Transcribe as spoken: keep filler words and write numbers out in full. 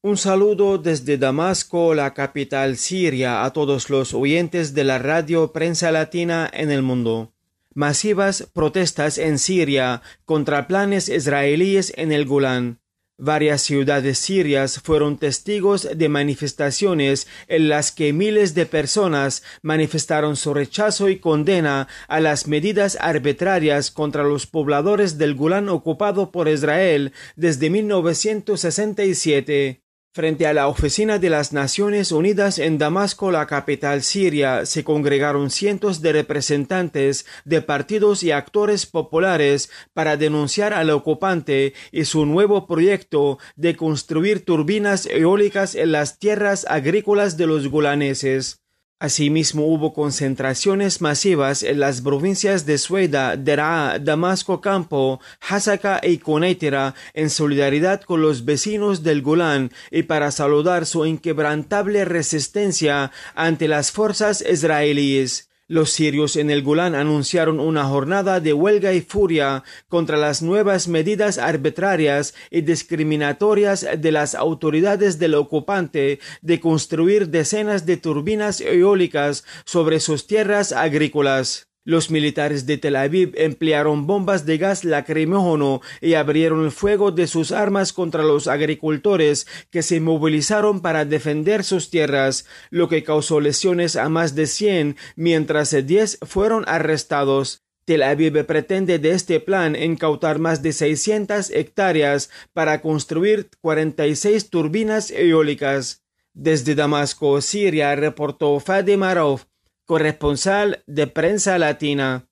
Un saludo desde Damasco, la capital siria, a todos los oyentes de la radio Prensa Latina en el mundo. Masivas protestas en Siria contra planes israelíes en el Golán. Varias ciudades sirias fueron testigos de manifestaciones en las que miles de personas manifestaron su rechazo y condena a las medidas arbitrarias contra los pobladores del Golán ocupado por Israel desde mil novecientos sesenta y siete. Frente a la oficina de las Naciones Unidas en Damasco, la capital siria, se congregaron cientos de representantes de partidos y actores populares para denunciar al ocupante y su nuevo proyecto de construir turbinas eólicas en las tierras agrícolas de los golaneses. Asimismo, hubo concentraciones masivas en las provincias de Sueda, Deraa, Damasco Campo, Hasaka y Quneitra en solidaridad con los vecinos del Golán y para saludar su inquebrantable resistencia ante las fuerzas israelíes. Los sirios en el Golán anunciaron una jornada de huelga y furia contra las nuevas medidas arbitrarias y discriminatorias de las autoridades del ocupante de construir decenas de turbinas eólicas sobre sus tierras agrícolas. Los militares de Tel Aviv emplearon bombas de gas lacrimógeno y abrieron el fuego de sus armas contra los agricultores que se movilizaron para defender sus tierras, lo que causó lesiones a más de cien, mientras diez fueron arrestados. Tel Aviv pretende de este plan incautar más de seiscientas hectáreas para construir cuarenta y seis turbinas eólicas. Desde Damasco, Siria, reportó Fadi Marov, corresponsal de Prensa Latina.